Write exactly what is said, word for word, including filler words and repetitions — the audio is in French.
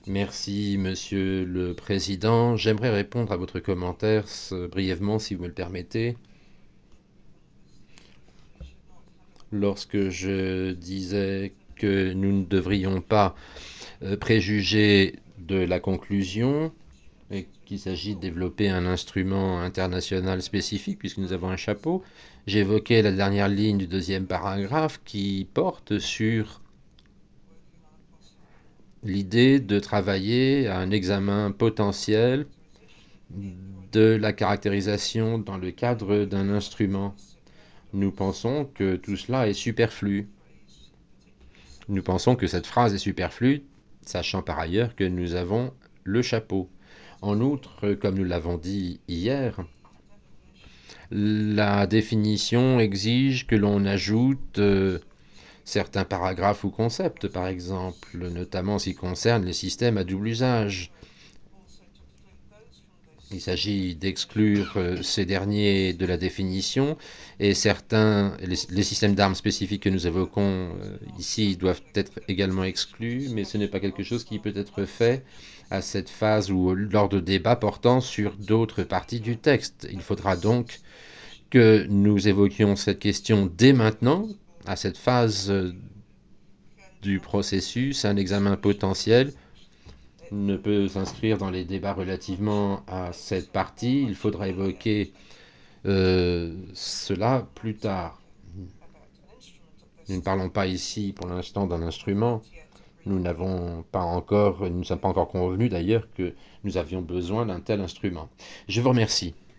Merci, Monsieur le Président. J'aimerais répondre à votre commentaire ce- brièvement, si vous me le permettez. Lorsque je disais que nous ne devrions pas euh, préjuger de la conclusion et qu'il s'agit de développer un instrument international spécifique, puisque nous avons un chapeau, j'évoquais la dernière ligne du deuxième paragraphe qui porte sur l'idée de travailler à un examen potentiel de la caractérisation dans le cadre d'un instrument. Nous pensons que tout cela est superflu. Nous pensons que cette phrase est superflue, sachant par ailleurs que nous avons le chapeau. En outre, comme nous l'avons dit hier, la définition exige que l'on ajoute euh, certains paragraphes ou concepts, par exemple, notamment en ce qui concerne les systèmes à double usage. Il s'agit d'exclure euh, ces derniers de la définition et certains, les, les systèmes d'armes spécifiques que nous évoquons euh, ici doivent être également exclus, mais ce n'est pas quelque chose qui peut être fait à cette phase ou lors de débats portant sur d'autres parties du texte. Il faudra donc que nous évoquions cette question dès maintenant, à cette phase euh, du processus, un examen potentiel ne peut s'inscrire dans les débats relativement à cette partie. Il faudra évoquer euh, cela plus tard. Nous ne parlons pas ici pour l'instant d'un instrument. Nous n'avons pas encore, nous ne sommes pas encore convenus d'ailleurs que nous avions besoin d'un tel instrument. Je vous remercie.